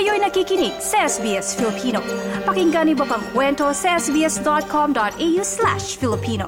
Kayo'y nakikinig sa SBS Filipino. Pakinggan niyo pa ang kwento sa sbs.com.au/Filipino.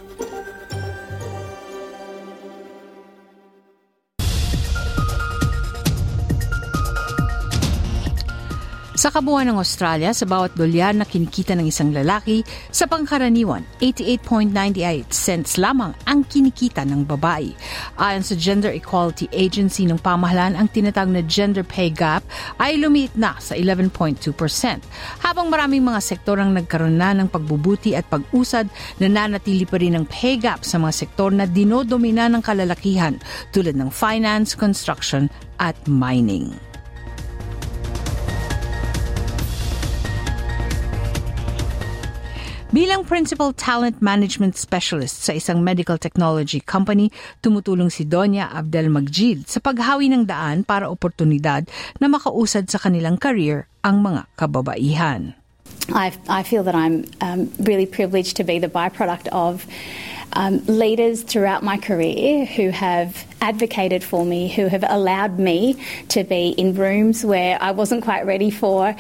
Sa kabuuan ng Australia, sa bawat dolyar na kinikita ng isang lalaki, sa pangkaraniwan, 88.98 cents lamang ang kinikita ng babae. Ayon sa Gender Equality Agency ng pamahalaan, ang tinatawag na gender pay gap ay lumiit na sa 11.2%. Habang maraming mga sektor ang nagkaroon na ng pagbubuti at pag-usad, nananatili pa rin ang pay gap sa mga sektor na dinodomina ng kalalakihan tulad ng finance, construction at mining. Bilang Principal Talent Management Specialist sa isang medical technology company, tumutulong si Donya Abdel Magjid sa paghawi ng daan para oportunidad na makausad sa kanilang career ang mga kababaihan. I feel that I'm really privileged to be the byproduct of leaders throughout my career who have advocated for me, who have allowed me to be in rooms where I wasn't quite ready for,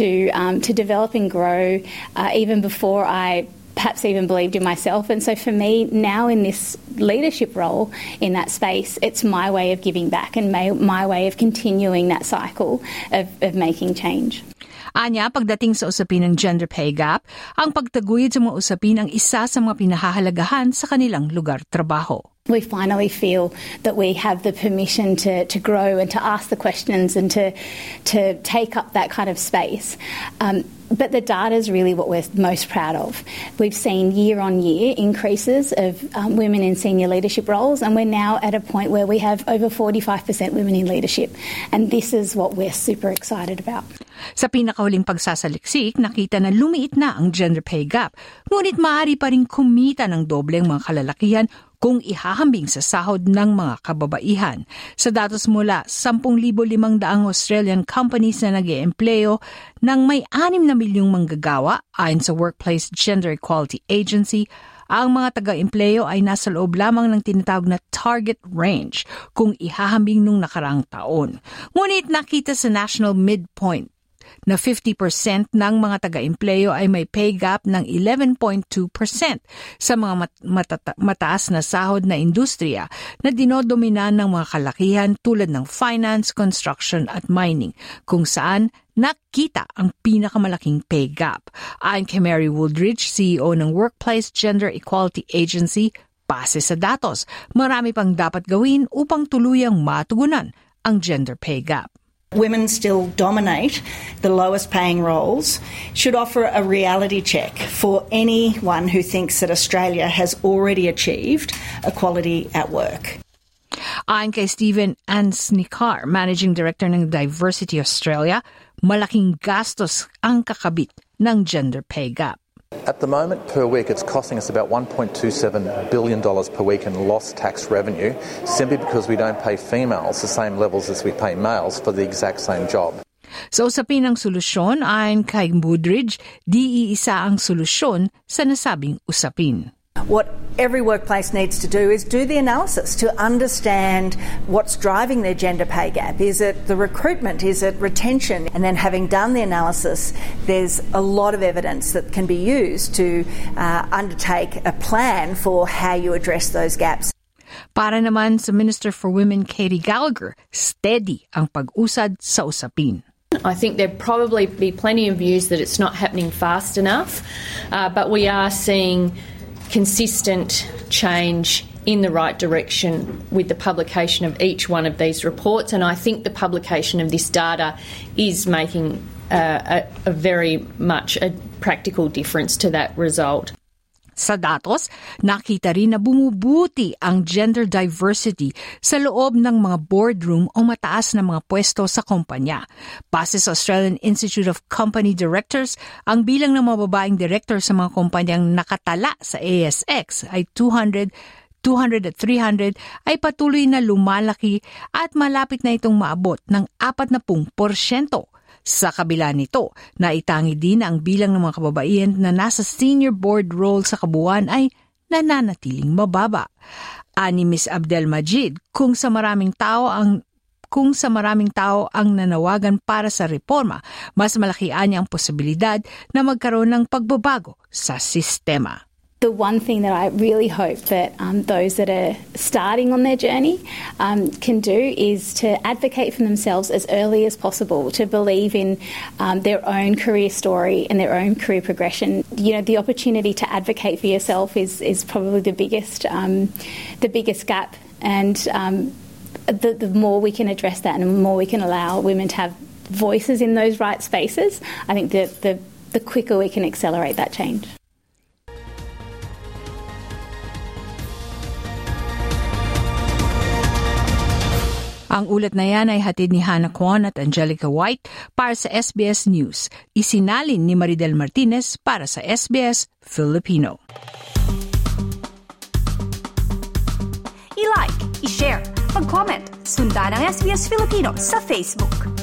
to develop and grow even before I perhaps even believed in myself. And so for me, now in this leadership role in that space, it's my way of giving back and my way of continuing that cycle of making change. Anya, pagdating sa usapin ng gender pay gap, ang pagtaguyod sa mga usapin ang isa sa mga pinahahalagahan sa kanilang lugar trabaho. We finally feel that we have the permission to grow and to ask the questions and to take up that kind of space. But the data is really what we're most proud of. We've seen year-on-year increases of women in senior leadership roles, and we're now at a point where we have over 45% women in leadership. And this is what we're super excited about. Sa pinakahuling pagsasaliksik, nakita na lumiit na ang gender pay gap, ngunit maaari pa rin kumita ng doble ang mga kalalakihan kung ihahambing sa sahod ng mga kababaihan. Sa datos mula 10,500 Australian companies na nag-eempleyo ng may 6 na milyong manggagawa, ayon sa Workplace Gender Equality Agency, ang mga taga-empleyo ay nasa loob lamang ng tinatawag na target range kung ihahambing nung nakaraang taon. Ngunit nakita sa National Midpoint na 50% ng mga taga-empleyo ay may pay gap ng 11.2% sa mga mataas na sahod na industriya na dinodomina ng mga kalakihan tulad ng finance, construction at mining, kung saan nakita ang pinakamalaking pay gap. Ayon kay Mary Woodridge, CEO ng Workplace Gender Equality Agency, base sa datos, marami pang dapat gawin upang tuluyang matugunan ang gender pay gap. Women still dominate the lowest paying roles, should offer a reality check for anyone who thinks that Australia has already achieved equality at work. Ayon kay Stephen Ansnikar, Managing Director ng Diversity Australia, malaking gastos ang kakabit ng gender pay gap. At the moment, per week, it's costing us about $1.27 billion per week in lost tax revenue, simply because we don't pay females the same levels as we pay males for the exact same job. Sa usapin ng solusyon, ayon kay Woodridge, di iisa ang solusyon sa nasabing usapin. What every workplace needs to do is do the analysis to understand what's driving their gender pay gap. Is it the recruitment? Is it retention? And then having done the analysis, there's a lot of evidence that can be used to undertake a plan for how you address those gaps. Para naman sa Minister for Women, Katie Gallagher, steady ang pag-usad sa usapin. I think there'd probably be plenty of views that it's not happening fast enough, but we are seeing consistent change in the right direction with the publication of each one of these reports, and I think the publication of this data is making a very much a practical difference to that result. Sa datos, nakita rin na bumubuti ang gender diversity sa loob ng mga boardroom o mataas na mga pwesto sa kumpanya. Base sa Australian Institute of Company Directors, ang bilang ng mga babaeng director sa mga kumpanyang nakatala sa ASX ay 200 at 300 ay patuloy na lumalaki at malapit na itong maabot ng 40%. Sa kabila nito, naitangi din na ang bilang ng mga kababaihan na nasa senior board role sa kabuuan ay nananatiling mababa. Ani Ms. Abdel Majid, kung sa maraming tao ang kung sa maraming tao ang nanawagan para sa reforma, mas malaki ang posibilidad na magkaroon ng pagbabago sa sistema. The one thing that I really hope that those that are starting on their journey can do is to advocate for themselves as early as possible, to believe in their own career story and their own career progression. You know, the opportunity to advocate for yourself is probably the biggest gap, and the more we can address that and the more we can allow women to have voices in those right spaces, I think that the quicker we can accelerate that change. Ang ulat na yan ay hatid ni Hannah Kwon at Angelica White para sa SBS News. Isinalin ni Maridel Martinez para sa SBS Filipino. I-like, i-share, mag-comment, sundan ang SBS Filipino sa Facebook.